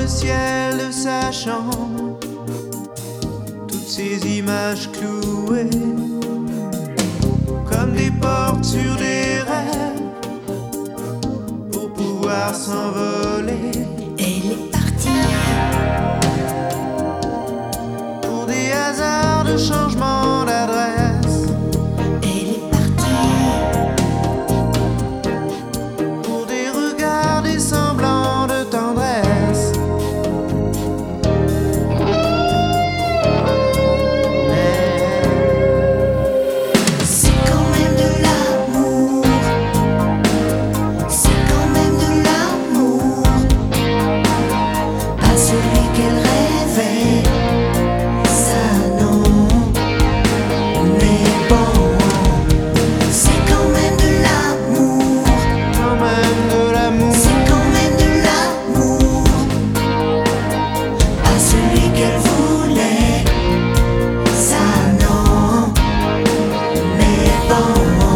le ciel de sa chambre, toutes ces images clouées comme des portes sur des rêves pour pouvoir s'envoler. Elle est partie pour des hasards de changement d'adresse. Elle est partie pour des regards, des semblants de tendresse. C'est quand même de l'amour. C'est quand même de l'amour. Pas celui qu'elle rêvait, ça non. Mais bon, c'est quand même de l'amour. Quand même de l'amour. C'est quand même de l'amour. Pas celui qu'elle voulait, ça non. Mais bon.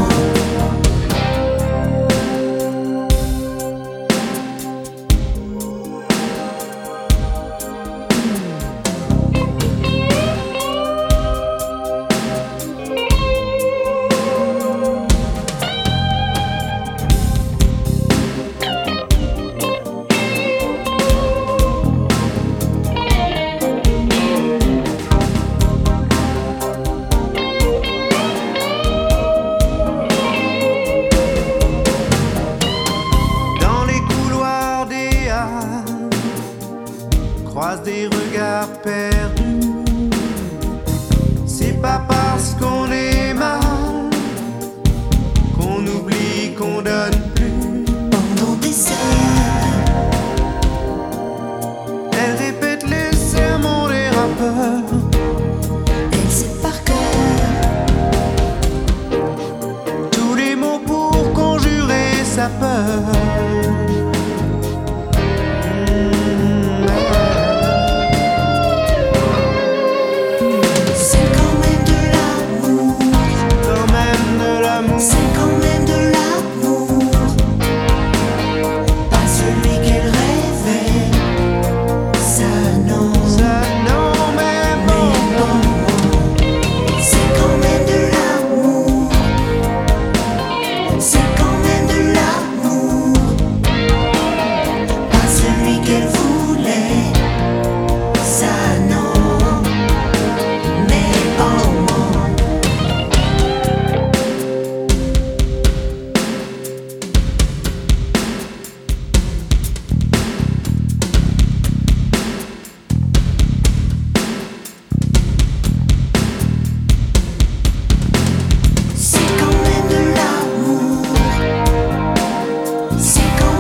Dans les couloirs des halles, croise des regards perdus. C'est pas parce qu'on est mal qu'on oublie qu'on donne plus. Pendant des heures, Elle répète les sermons des rappeurs. elle sait par cœur Tous les mots pour conjurer sa peur. c'est quand même de l'amour. Quand même de l'amour. C'est quand même de l'amour. Pas celui qu'elle rêvait, ça non. Ça non, mais bon. Mais bon, c'est quand même de l'amour. C'est quand même de l'amour. Pas celui qu'elle voulait, ça non. Mais bon. C'est quand même de l'amour. C'est quand